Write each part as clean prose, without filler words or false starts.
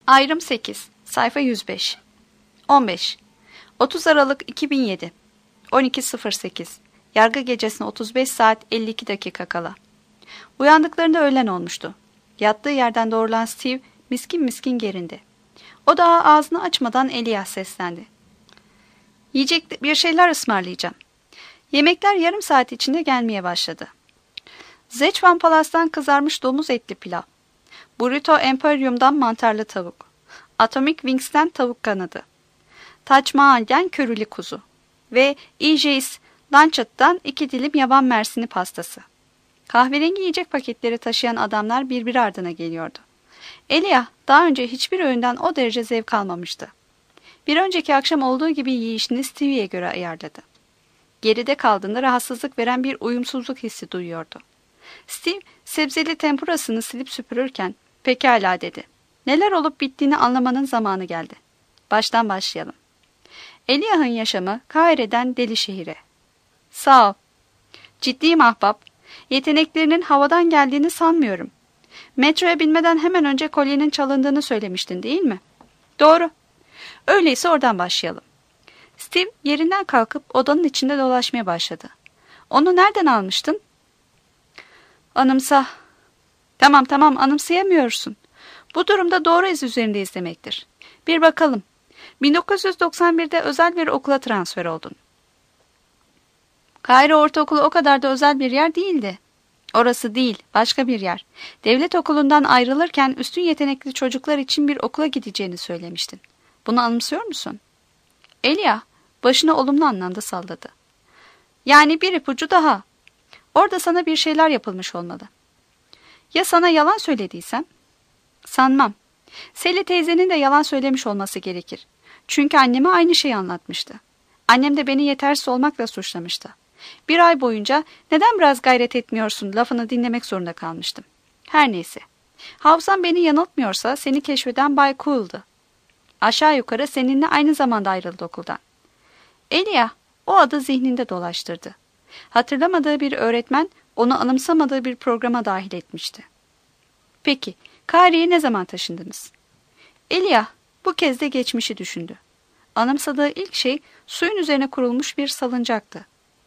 Ayrım 8, sayfa 105. 15. 30 Aralık 2007. 12.08. Yargı gecesine 35 saat 52 dakika kala. Uyandıklarında öğlen olmuştu. Yattığı yerden doğrulan Steve miskin miskin gerindi. O daha ağzını açmadan Elias seslendi. Yiyecek bir şeyler ısmarlayacağım. Yemekler yarım saat içinde gelmeye başladı. Zeçvan Palas'tan kızarmış domuz etli pilav. Burrito Emporium'dan mantarlı tavuk. Atomic Wings'ten tavuk kanadı. Taj Mahal'den körülü kuzu. Ve E.J.'s Lancet'tan 2 dilim yaban mersini pastası. Kahverengi yiyecek paketleri taşıyan adamlar birbiri ardına geliyordu. Elia daha önce hiçbir öğünden o derece zevk almamıştı. Bir önceki akşam olduğu gibi yiyişini Stevie'ye göre ayarladı. Geride kaldığında rahatsızlık veren bir uyumsuzluk hissi duyuyordu. Steve sebzeli tempurasını silip süpürürken "Pekala" dedi. "Neler olup bittiğini anlamanın zamanı geldi. Baştan başlayalım. Eliah'ın yaşamı Kahire'den deli şehire." "Sağ ol." "Ciddiyim ahbap. Yeteneklerinin havadan geldiğini sanmıyorum. Metroya binmeden hemen önce kolyenin çalındığını söylemiştin, değil mi?" "Doğru." "Öyleyse oradan başlayalım." Steve yerinden kalkıp odanın içinde dolaşmaya başladı. "Onu nereden almıştın?" "Anımsa." Tamam, anımsayamıyorsun. Bu durumda doğru iz üzerindeyiz demektir. Bir bakalım. 1991'de özel bir okula transfer oldun. Kahire Ortaokulu o kadar da özel bir yer değildi. Orası değil, başka bir yer. Devlet okulundan ayrılırken üstün yetenekli çocuklar için bir okula gideceğini söylemiştin. Bunu anımsıyor musun? Elia başını olumlu anlamda salladı. "Yani bir ipucu daha. Orada sana bir şeyler yapılmış olmalı." "Ya sana yalan söylediysem?" "Sanmam. Sally teyzenin de yalan söylemiş olması gerekir. Çünkü anneme aynı şeyi anlatmıştı. Annem de beni yetersiz olmakla suçlamıştı. Bir ay boyunca neden biraz gayret etmiyorsun lafını dinlemek zorunda kalmıştım. Her neyse. Hafızam beni yanıltmıyorsa seni keşfeden Bay Cool'du. Aşağı yukarı seninle aynı zamanda ayrıldı okuldan." Elia o adı zihninde dolaştırdı. Hatırlamadığı bir öğretmen onu anımsamadığı bir programa dahil etmişti. "Peki, Kahire'ye ne zaman taşındınız?" Elia bu kez de geçmişi düşündü. Anımsadığı ilk şey suyun üzerine kurulmuş bir salıncaktı.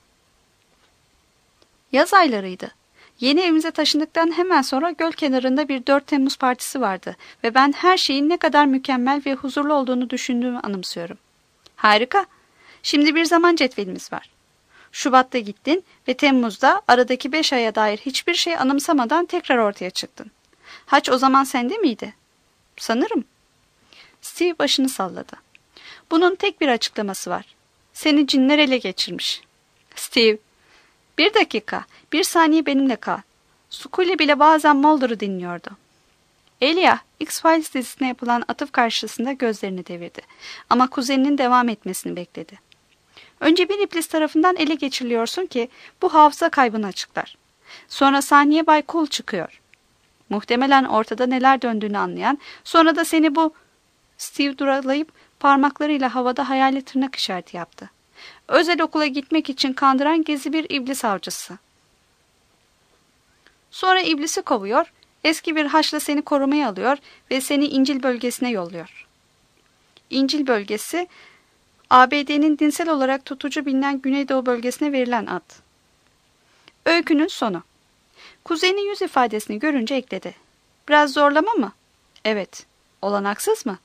Yaz aylarıydı. Yeni evimize taşındıktan hemen sonra göl kenarında bir 4 Temmuz partisi vardı ve ben her şeyin ne kadar mükemmel ve huzurlu olduğunu düşündüğümü anımsıyorum. "Harika. Şimdi bir zaman cetvelimiz var. Şubat'ta gittin ve Temmuz'da aradaki 5 aya dair hiçbir şey anımsamadan tekrar ortaya çıktın. Haç o zaman sende miydi?" "Sanırım." Steve başını salladı. "Bunun tek bir açıklaması var. Seni cinler ele geçirmiş." "Steve, bir dakika, bir saniye benimle kal." Scully bile bazen Mulder'ı dinliyordu. Elia, X-Files dizisine yapılan atıf karşısında gözlerini devirdi. Ama kuzeninin devam etmesini bekledi. "Önce bir iblis tarafından ele geçiriliyorsun ki bu hafıza kaybını açıklar. Sonra sahneye Bay Cool çıkıyor. Muhtemelen ortada neler döndüğünü anlayan, sonra da seni bu..." Steve duralayıp parmaklarıyla havada hayali tırnak işareti yaptı. "Özel okula gitmek için kandıran gizli bir iblis avcısı. Sonra iblisi kovuyor, eski bir haçla seni korumaya alıyor ve seni İncil bölgesine yolluyor." İncil bölgesi, ABD'nin dinsel olarak tutucu bilinen Güneydoğu bölgesine verilen ad. Öykünün sonu. Kuzenin yüz ifadesini görünce ekledi. "Biraz zorlama mı?" "Evet." "Olanaksız mı?"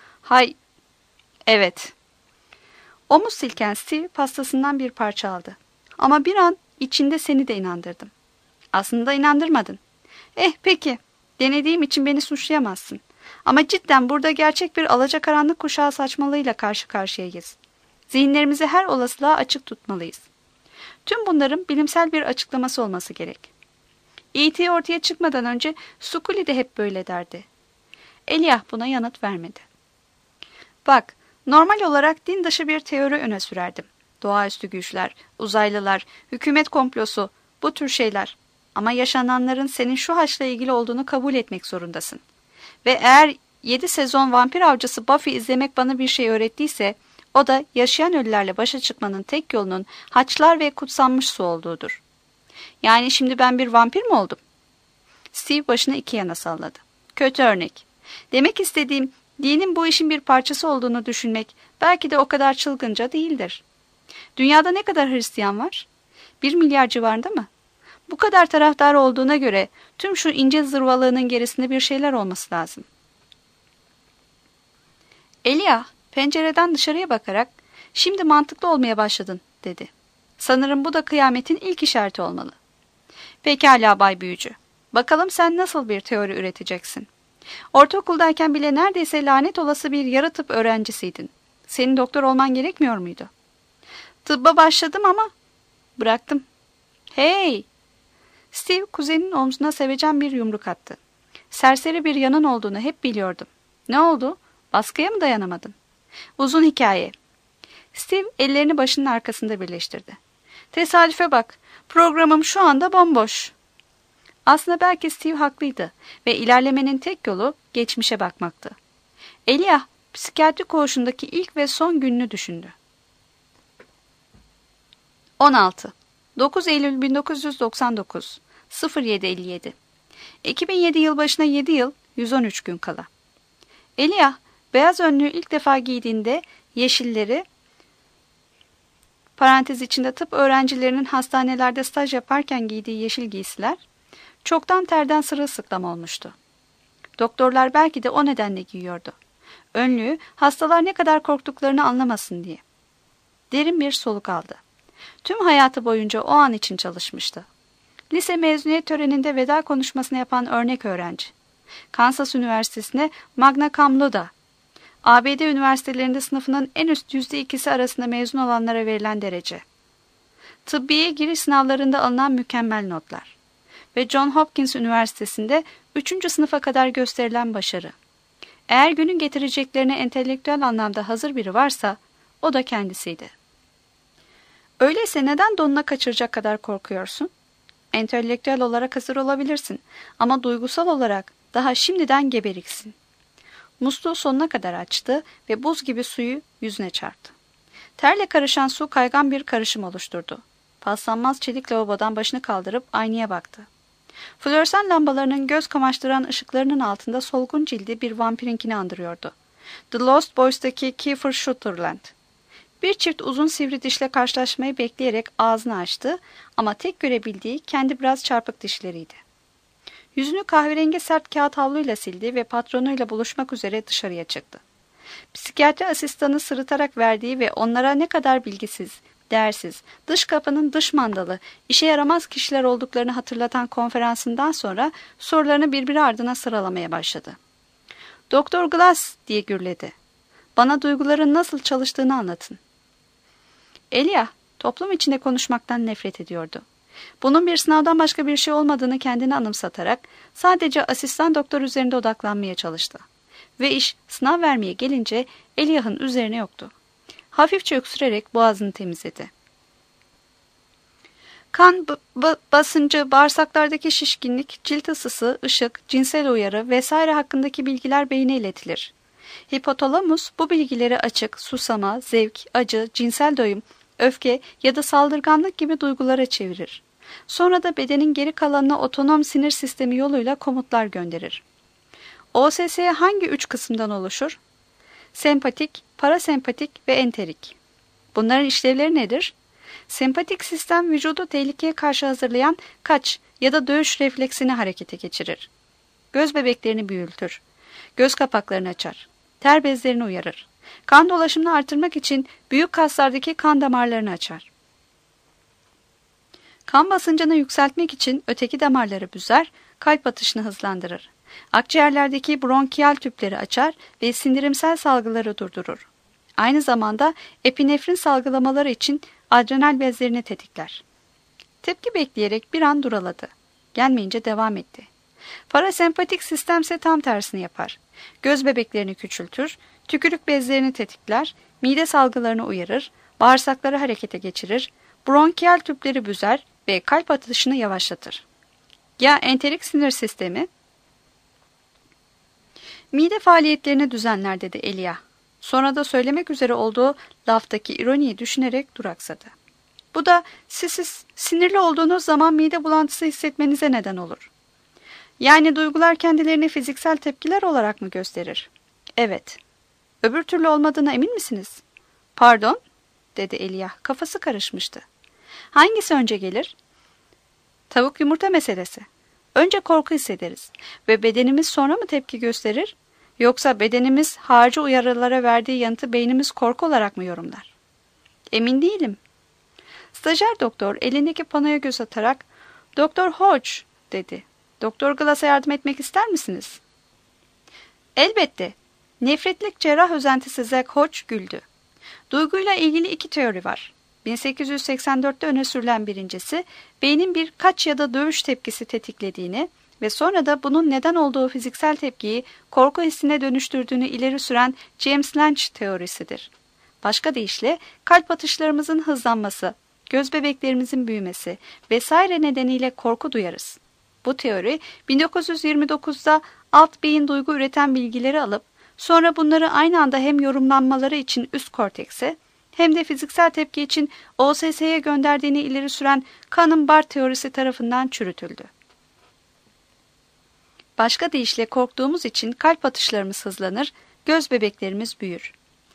Evet." Omuz silken Steve pastasından bir parça aldı. "Ama bir an içinde seni de inandırdım." "Aslında inandırmadın." Peki. Denediğim için beni suçlayamazsın. Ama cidden burada gerçek bir alacakaranlık kuşağı saçmalığıyla karşı karşıyayız. Zihinlerimizi her olasılığa açık tutmalıyız. Tüm bunların bilimsel bir açıklaması olması gerek. E.T. ortaya çıkmadan önce Scully de hep böyle derdi. Eliah buna yanıt vermedi. "Bak, normal olarak din dışı bir teori öne sürerdim. Doğaüstü güçler, uzaylılar, hükümet komplosu, bu tür şeyler. Ama yaşananların senin şu haçla ilgili olduğunu kabul etmek zorundasın. Ve eğer 7 sezon vampir avcısı Buffy izlemek bana bir şey öğrettiyse, o da yaşayan ölülerle başa çıkmanın tek yolunun haçlar ve kutsanmış su olduğudur. Yani şimdi ben bir vampir mi oldum?" Steve başını iki yana salladı. "Kötü örnek. Demek istediğim Dinin bu işin bir parçası olduğunu düşünmek belki de o kadar çılgınca değildir. Dünyada ne kadar Hristiyan var? 1 milyar civarında mı? Bu kadar taraftar olduğuna göre tüm şu ince zırvalığının gerisinde bir şeyler olması lazım. Elia pencereden dışarıya bakarak "Şimdi mantıklı olmaya başladın," dedi. "Sanırım bu da kıyametin ilk işareti olmalı." "Pekala Bay Büyücü. Bakalım sen nasıl bir teori üreteceksin? Ortaokuldayken bile neredeyse lanet olası bir yarı tıp öğrencisiydin. Senin doktor olman gerekmiyor muydu?" "Tıbba başladım ama bıraktım." "Hey!" Steve kuzeninin omzuna sevecen bir yumruk attı. "Serseri bir yanın olduğunu hep biliyordum. Ne oldu? Baskıya mı dayanamadın?" "Uzun hikaye." Steve ellerini başının arkasında birleştirdi. "Tesadüfe bak. Programım şu anda bomboş." Aslında belki Steve haklıydı ve ilerlemenin tek yolu geçmişe bakmaktı. Elia, psikiyatri koğuşundaki ilk ve son gününü düşündü. 16. 9 Eylül 1999 07:57 2007 yılbaşına 7 yıl 113 gün kala. Elia, beyaz önlüğü ilk defa giydiğinde yeşilleri, parantez içinde tıp öğrencilerinin hastanelerde staj yaparken giydiği yeşil giysiler, çoktan terden sırılsıklam olmuştu. Doktorlar belki de o nedenle giyiyordu. Önlüğü hastalar ne kadar korktuklarını anlamasın diye. Derin bir soluk aldı. Tüm hayatı boyunca o an için çalışmıştı. Lise mezuniyet töreninde veda konuşmasını yapan örnek öğrenci. Kansas Üniversitesi'ne magna cum laude, ABD üniversitelerinde sınıfının en üst %2'si arasında mezun olanlara verilen derece. Tıbbiye giriş sınavlarında alınan mükemmel notlar. Ve John Hopkins Üniversitesi'nde 3. sınıfa kadar gösterilen başarı. Eğer günün getireceklerine entelektüel anlamda hazır biri varsa, o da kendisiydi. Öyleyse neden donuna kaçıracak kadar korkuyorsun? Entelektüel olarak hazır olabilirsin ama duygusal olarak daha şimdiden geberiksin. Musluğu sonuna kadar açtı ve buz gibi suyu yüzüne çarptı. Terle karışan su kaygan bir karışım oluşturdu. Paslanmaz çelik lavabodan başını kaldırıp aynaya baktı. Floresan lambalarının göz kamaştıran ışıklarının altında solgun cildi bir vampirinkini andırıyordu. The Lost Boys'taki Kiefer Sutherland. Bir çift uzun sivri dişle karşılaşmayı bekleyerek ağzını açtı ama tek görebildiği kendi biraz çarpık dişleriydi. Yüzünü kahverengi sert kağıt havluyla sildi ve patronuyla buluşmak üzere dışarıya çıktı. Psikiyatri asistanı sırıtarak verdiği ve onlara ne kadar bilgisiz, değersiz, dış kapının dış mandalı, işe yaramaz kişiler olduklarını hatırlatan konferansından sonra sorularını birbiri ardına sıralamaya başladı. "Doktor Glass," diye gürledi. "Bana duyguların nasıl çalıştığını anlatın." Elia, toplum içinde konuşmaktan nefret ediyordu. Bunun bir sınavdan başka bir şey olmadığını kendine anımsatarak sadece asistan doktor üzerinde odaklanmaya çalıştı. Ve iş sınav vermeye gelince Elia'nın üzerine yoktu. Hafifçe öksürerek boğazını temizledi. Kan basıncı, bağırsaklardaki şişkinlik, cilt ısısı, ışık, cinsel uyarı vesaire hakkındaki bilgiler beyine iletilir. Hipotalamus bu bilgileri açık, susama, zevk, acı, cinsel doyum, öfke ya da saldırganlık gibi duygulara çevirir. Sonra da bedenin geri kalanına otonom sinir sistemi yoluyla komutlar gönderir. OSS hangi 3 kısımdan oluşur? Sempatik, parasempatik ve enterik. Bunların işlevleri nedir? Sempatik sistem vücudu tehlikeye karşı hazırlayan kaç ya da dövüş refleksini harekete geçirir. Göz bebeklerini büyütür. Göz kapaklarını açar. Ter bezlerini uyarır. Kan dolaşımını artırmak için büyük kaslardaki kan damarlarını açar. Kan basıncını yükseltmek için öteki damarları büzer, kalp atışını hızlandırır. Akciğerlerdeki bronkiyal tüpleri açar ve sindirimsel salgıları durdurur. Aynı zamanda epinefrin salgılamaları için adrenal bezlerini tetikler. Tepki bekleyerek bir an duraladı. Gelmeyince devam etti. Parasempatik sistemse tam tersini yapar. Göz bebeklerini küçültür, tükürük bezlerini tetikler, mide salgılarını uyarır, bağırsakları harekete geçirir, bronkiyal tüpleri büzer ve kalp atışını yavaşlatır. Ya enterik sinir sistemi? Mide faaliyetlerini düzenler dedi Elia. Sonra da söylemek üzere olduğu laftaki ironiyi düşünerek duraksadı. Bu da siz sinirli olduğunuz zaman mide bulantısı hissetmenize neden olur. Yani duygular kendilerini fiziksel tepkiler olarak mı gösterir? Evet. Öbür türlü olmadığına emin misiniz? Pardon, dedi Elijah. Kafası karışmıştı. Hangisi önce gelir? Tavuk yumurta meselesi. Önce korku hissederiz ve bedenimiz sonra mı tepki gösterir? Yoksa bedenimiz harici uyarılara verdiği yanıtı beynimiz korku olarak mı yorumlar? Emin değilim. Stajyer doktor elindeki panoya göz atarak "Doktor Hodge," dedi. "Doktor Glass'a yardım etmek ister misiniz?" Elbette. Nefretlik cerrah özentisi Zack Hodge güldü. Duyguyla ilgili iki teori var. 1884'te öne sürülen birincisi, beynin birkaç ya da dövüş tepkisi tetiklediğini ve sonra da bunun neden olduğu fiziksel tepkiyi korku hissine dönüştürdüğünü ileri süren James Lange teorisidir. Başka deyişle kalp atışlarımızın hızlanması, göz bebeklerimizin büyümesi vesaire nedeniyle korku duyarız. Bu teori 1929'da alt beyin duygu üreten bilgileri alıp sonra bunları aynı anda hem yorumlanmaları için üst kortekse hem de fiziksel tepki için OSS'ye gönderdiğini ileri süren Kahneman-Barr teorisi tarafından çürütüldü. Başka deyişle korktuğumuz için kalp atışlarımız hızlanır, göz bebeklerimiz büyür.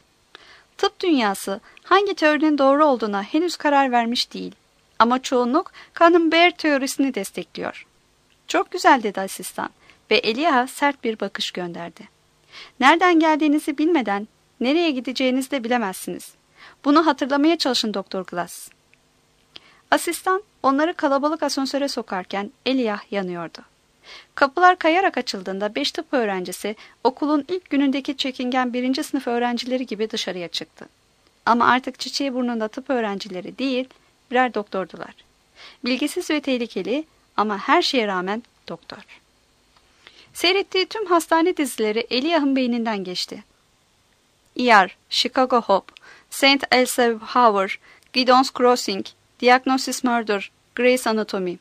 Tıp dünyası hangi teorinin doğru olduğuna henüz karar vermiş değil. Ama çoğunluk Kahneman-Barr teorisini destekliyor. Çok güzel, dedi asistan ve Elijah'a sert bir bakış gönderdi. Nereden geldiğinizi bilmeden nereye gideceğinizi de bilemezsiniz. Bunu hatırlamaya çalışın Doktor Glass. Asistan onları kalabalık asansöre sokarken Elijah yanıyordu. Kapılar kayarak açıldığında 5 tıp öğrencisi okulun ilk günündeki çekingen 1. sınıf öğrencileri gibi dışarıya çıktı. Ama artık çiçeği burnunda tıp öğrencileri değil, birer doktordular. Bilgisiz ve tehlikeli ama her şeye rağmen doktor. Seyrettiği tüm hastane dizileri Elijah'ın beyninden geçti. ER, Chicago Hope, St. Elsevier, Gideon's Crossing, Diagnosis Murder, Grey's Anatomy.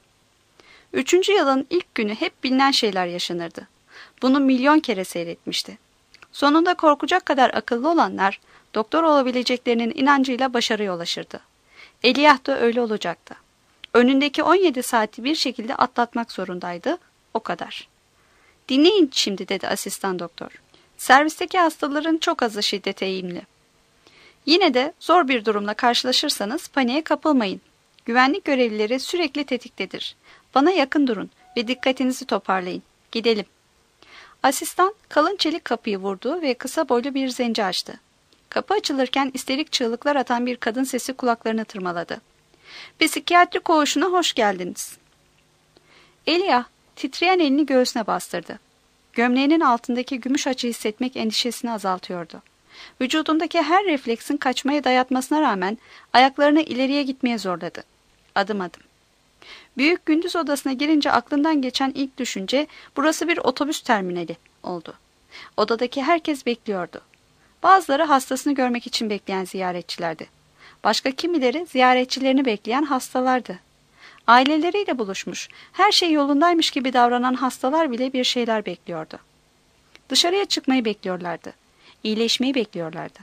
3. yılın ilk günü hep bilinen şeyler yaşanırdı. Bunu milyon kere seyretmişti. Sonunda korkacak kadar akıllı olanlar doktor olabileceklerinin inancıyla başarıya ulaşırdı. Elijah da öyle olacaktı. Önündeki 17 saati bir şekilde atlatmak zorundaydı, o kadar. Dinleyin şimdi, dedi asistan doktor. Servisteki hastaların çok azı şiddete eğilimli. Yine de zor bir durumla karşılaşırsanız paniğe kapılmayın. Güvenlik görevlileri sürekli tetiktedir. Bana yakın durun ve dikkatinizi toparlayın. Gidelim. Asistan kalın çelik kapıyı vurdu ve kısa boylu bir zenci açtı. Kapı açılırken isterik çığlıklar atan bir kadın sesi kulaklarını tırmaladı. Psikiyatri koğuşuna hoş geldiniz. Elijah titreyen elini göğsüne bastırdı. Gömleğinin altındaki gümüş açı hissetmek endişesini azaltıyordu. Vücudundaki her refleksin kaçmaya dayatmasına rağmen ayaklarını ileriye gitmeye zorladı. Adım adım. Büyük gündüz odasına girince aklından geçen ilk düşünce burası bir otobüs terminali oldu. Odadaki herkes bekliyordu. Bazıları hastasını görmek için bekleyen ziyaretçilerdi. Başka kimileri ziyaretçilerini bekleyen hastalardı. Aileleriyle buluşmuş, her şey yolundaymış gibi davranan hastalar bile bir şeyler bekliyordu. Dışarıya çıkmayı bekliyorlardı. İyileşmeyi bekliyorlardı.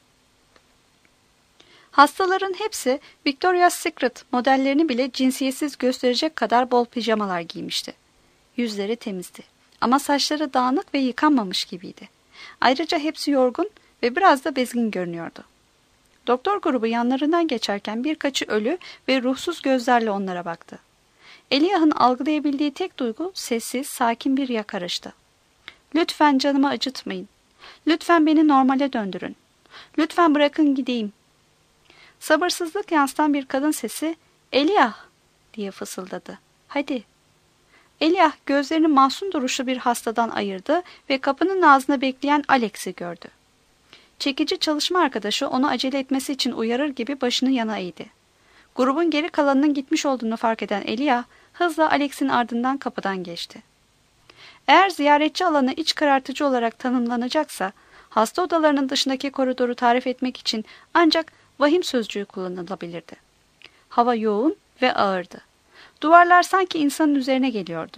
Hastaların hepsi Victoria's Secret modellerini bile cinsiyetsiz gösterecek kadar bol pijamalar giymişti. Yüzleri temizdi ama saçları dağınık ve yıkanmamış gibiydi. Ayrıca hepsi yorgun ve biraz da bezgin görünüyordu. Doktor grubu yanlarından geçerken birkaçı ölü ve ruhsuz gözlerle onlara baktı. Elijah'ın algılayabildiği tek duygu sessiz, sakin bir yakarıştı. Lütfen canımı acıtmayın. Lütfen beni normale döndürün. Lütfen bırakın gideyim. Sabırsızlık yansıtan bir kadın sesi "Elijah!" diye fısıldadı. "Hadi." Elijah gözlerini masum duruşlu bir hastadan ayırdı ve kapının ağzında bekleyen Alex'i gördü. Çekici çalışma arkadaşı onu acele etmesi için uyarır gibi başını yana eğdi. Grubun geri kalanının gitmiş olduğunu fark eden Elijah hızla Alex'in ardından kapıdan geçti. Eğer ziyaretçi alanı iç karartıcı olarak tanımlanacaksa, hasta odalarının dışındaki koridoru tarif etmek için ancak vahim sözcüğü kullanılabilirdi. Hava yoğun ve ağırdı. Duvarlar sanki insanın üzerine geliyordu.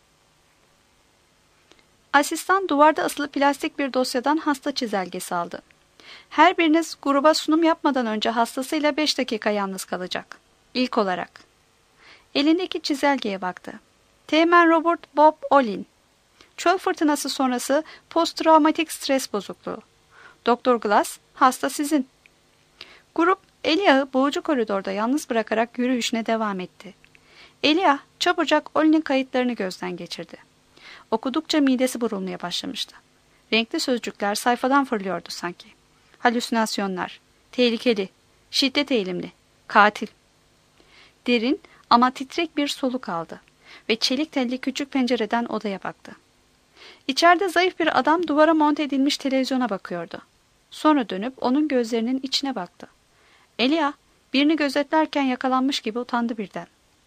Asistan duvarda asılı plastik bir dosyadan hasta çizelgesi aldı. Her biriniz gruba sunum yapmadan önce hastasıyla 5 dakika yalnız kalacak. İlk olarak. Elindeki çizelgeye baktı. Teğmen Robert Bob Olin. Çöl fırtınası sonrası posttraumatik stres bozukluğu. Doktor Glass, hasta sizin. Grup, Elia'yı boğucu koridorda yalnız bırakarak yürüyüşüne devam etti. Elia, çabucak Olin'in kayıtlarını gözden geçirdi. Okudukça midesi burulmaya başlamıştı. Renkli sözcükler sayfadan fırlıyordu sanki. Halüsinasyonlar, tehlikeli, şiddet eğilimli, katil. Derin ama titrek bir soluk aldı ve çelik telli küçük pencereden odaya baktı. İçeride zayıf bir adam duvara monte edilmiş televizyona bakıyordu. Sonra dönüp onun gözlerinin içine baktı. Elia, birini gözetlerken yakalanmış gibi utandı birden.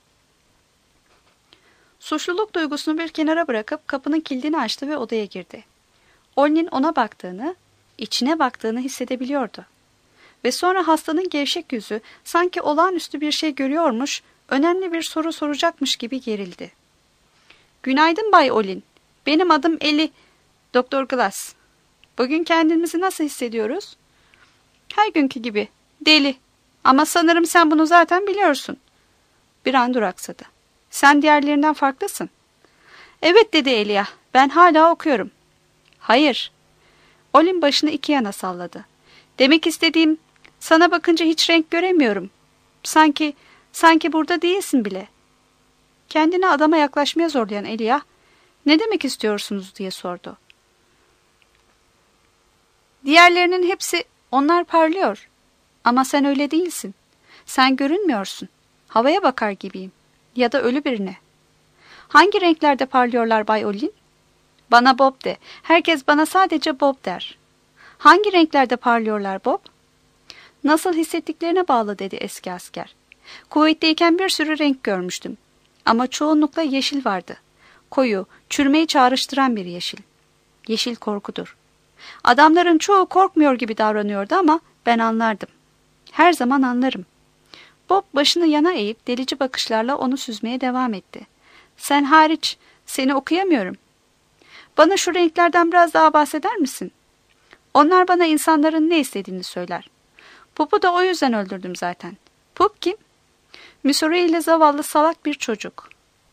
Suçluluk duygusunu bir kenara bırakıp kapının kilidini açtı ve odaya girdi. Olin'in ona baktığını, içine baktığını hissedebiliyordu. Ve sonra hastanın gevşek yüzü sanki olağanüstü bir şey görüyormuş, önemli bir soru soracakmış gibi gerildi. "Günaydın Bay Olin. Benim adım Eli. Doktor Glass. Bugün kendimizi nasıl hissediyoruz?" "Her günkü gibi. Deli. Ama sanırım sen bunu zaten biliyorsun." Bir an duraksadı. "Sen diğerlerinden farklısın." "Evet," dedi Elia. "Ben hala okuyorum." "Hayır." Olin başını iki yana salladı. "Demek istediğim, sana bakınca hiç renk göremiyorum. Sanki burada değilsin bile." Kendini adama yaklaşmaya zorlayan Elia, "Ne demek istiyorsunuz?" diye sordu. "Diğerlerinin hepsi, onlar parlıyor. Ama sen öyle değilsin. Sen görünmüyorsun. Havaya bakar gibiyim. Ya da ölü birine." "Hangi renklerde parlıyorlar Bay Olin?" "Bana Bob de. Herkes bana sadece Bob der." "Hangi renklerde parlıyorlar Bob?" "Nasıl hissettiklerine bağlı," dedi eski asker. "Kuvvetteyken bir sürü renk görmüştüm. Ama çoğunlukla yeşil vardı. Koyu, çürümeyi çağrıştıran bir yeşil. Yeşil korkudur. Adamların çoğu korkmuyor gibi davranıyordu ama ben anlardım. Her zaman anlarım." Bob başını yana eğip delici bakışlarla onu süzmeye devam etti. "Sen hariç, seni okuyamıyorum." "Bana şu renklerden biraz daha bahseder misin?" "Onlar bana insanların ne istediğini söyler. Pup'u da o yüzden öldürdüm zaten." "Pup kim?" "Missouri ile zavallı salak bir çocuk.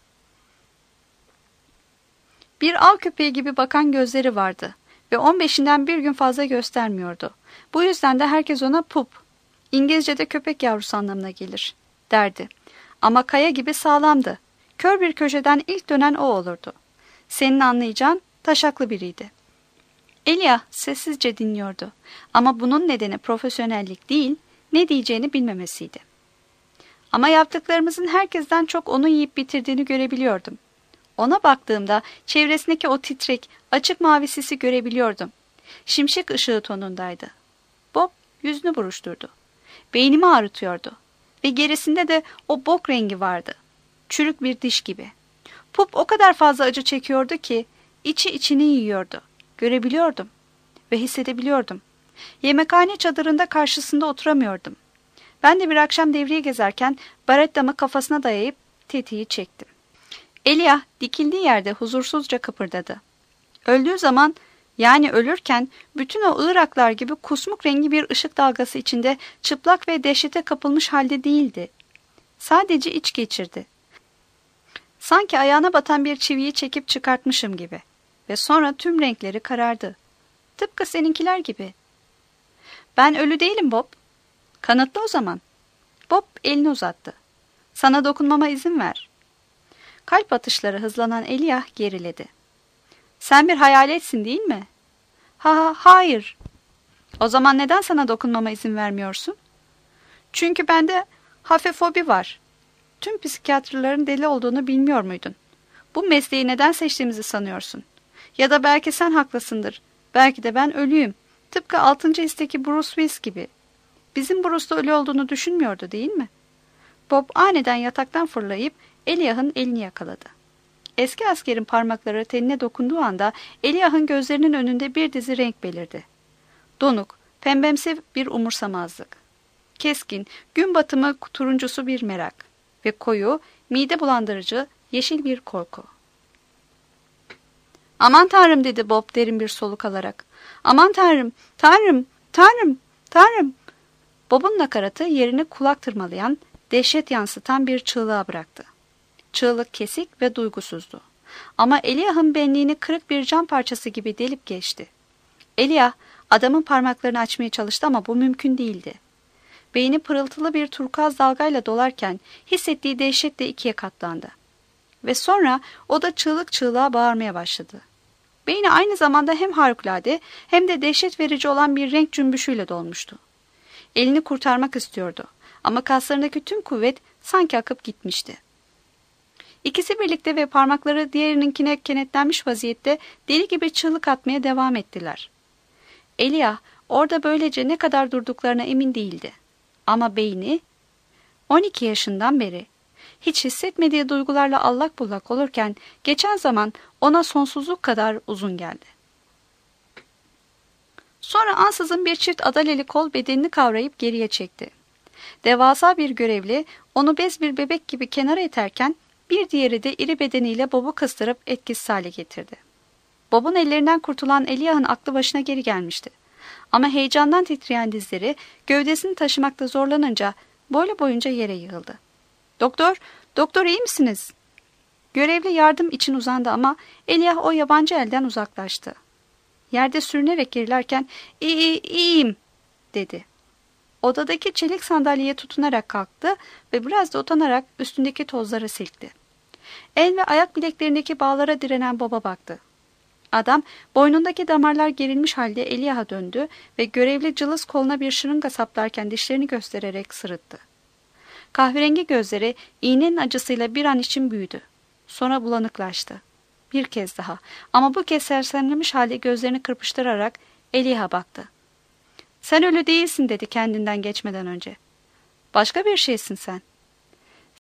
Bir av köpeği gibi bakan gözleri vardı ve 15'inden bir gün fazla göstermiyordu. Bu yüzden de herkes ona Pup, İngilizce'de köpek yavrusu anlamına gelir, derdi. Ama kaya gibi sağlamdı. Kör bir köşeden ilk dönen o olurdu. Senin anlayacağın taşaklı biriydi." Elia sessizce dinliyordu. Ama bunun nedeni profesyonellik değil, ne diyeceğini bilmemesiydi. "Ama yaptıklarımızın herkesten çok onu yiyip bitirdiğini görebiliyordum. Ona baktığımda çevresindeki o titrek, açık mavi sisi görebiliyordum. Şimşek ışığı tonundaydı." Bob yüzünü buruşturdu. "Beynimi ağrıtıyordu. Ve gerisinde de o bok rengi vardı. Çürük bir diş gibi. Pup o kadar fazla acı çekiyordu ki içi içini yiyordu. Görebiliyordum ve hissedebiliyordum. Yemekhane çadırında karşısında oturamıyordum. Ben de bir akşam devriye gezerken barettamı kafasına dayayıp tetiği çektim." Elia dikildiği yerde huzursuzca kıpırdadı. Öldüğü zaman, yani ölürken, bütün o Iraklar gibi kusmuk rengi bir ışık dalgası içinde çıplak ve dehşete kapılmış halde değildi. Sadece iç geçirdi. Sanki ayağına batan bir çiviyi çekip çıkartmışım gibi. Ve sonra tüm renkleri karardı. Tıpkı seninkiler gibi. "Ben ölü değilim Bob." "Kanıtla o zaman." Bob elini uzattı. "Sana dokunmama izin ver." Kalp atışları hızlanan Elia geriledi. "Sen bir hayaletsin değil mi?" Hayır." "O zaman neden sana dokunmama izin vermiyorsun?" "Çünkü bende hafefobi var." "Tüm psikiyatrların deli olduğunu bilmiyor muydun? Bu mesleği neden seçtiğimizi sanıyorsun? Ya da belki sen haklısındır. Belki de ben ölüyüm. Tıpkı 6. histeki Bruce Willis gibi. Bizim Bruce'da ölü olduğunu düşünmüyordu değil mi?" Bob aniden yataktan fırlayıp Elia'nın elini yakaladı. Eski askerin parmakları tenine dokunduğu anda Elia'nın gözlerinin önünde bir dizi renk belirdi. Donuk, pembemsi bir umursamazlık. Keskin, gün batımı turuncusu bir merak. Ve koyu, mide bulandırıcı, yeşil bir korku. "Aman Tanrım," dedi Bob derin bir soluk alarak. "Aman Tanrım, Tanrım, Tanrım, Tanrım." Bob'un nakaratı yerini kulak tırmalayan, dehşet yansıtan bir çığlığa bıraktı. Çığlık kesik ve duygusuzdu. Ama Eliah'ın benliğini kırık bir cam parçası gibi delip geçti. Eliah adamın parmaklarını açmaya çalıştı ama bu mümkün değildi. Beyni pırıltılı bir turkuaz dalgayla dolarken hissettiği dehşetle ikiye katlandı. Ve sonra o da çığlık çığlığa bağırmaya başladı. Beyni aynı zamanda hem harikulade hem de dehşet verici olan bir renk cümbüşüyle dolmuştu. Elini kurtarmak istiyordu ama kaslarındaki tüm kuvvet sanki akıp gitmişti. İkisi birlikte ve parmakları diğerininkine kenetlenmiş vaziyette deli gibi çığlık atmaya devam ettiler. Eliah orada böylece ne kadar durduklarına emin değildi. Ama beyni 12 yaşından beri hiç hissetmediği duygularla allak bullak olurken geçen zaman ona sonsuzluk kadar uzun geldi. Sonra ansızın bir çift adaleli kol bedenini kavrayıp geriye çekti. Devasa bir görevli onu bez bir bebek gibi kenara iterken bir diğeri de iri bedeniyle Bob'u kıstırıp etkisiz hale getirdi. Bob'un ellerinden kurtulan Eliah'ın aklı başına geri gelmişti. Ama heyecandan titreyen dizleri gövdesini taşımakta zorlanınca boylu boyunca yere yığıldı. Doktor iyi misiniz?" Görevli yardım için uzandı ama Eliah o yabancı elden uzaklaştı. Yerde sürünerek gerilerken iyiyim dedi. Odadaki çelik sandalyeye tutunarak kalktı ve biraz da utanarak üstündeki tozları silkti. El ve ayak bileklerindeki bağlara direnen Bob'a baktı. Adam boynundaki damarlar gerilmiş halde Eliah'a döndü ve görevli cılız koluna bir şırınga saplarken dişlerini göstererek sırıttı. Kahverengi gözleri iğnenin acısıyla bir an için büyüdü. Sonra bulanıklaştı. Bir kez daha ama bu kez sersemlemiş halde gözlerini kırpıştırarak Eliah'a baktı. "Sen ölü değilsin," dedi kendinden geçmeden önce. "Başka bir şeysin sen."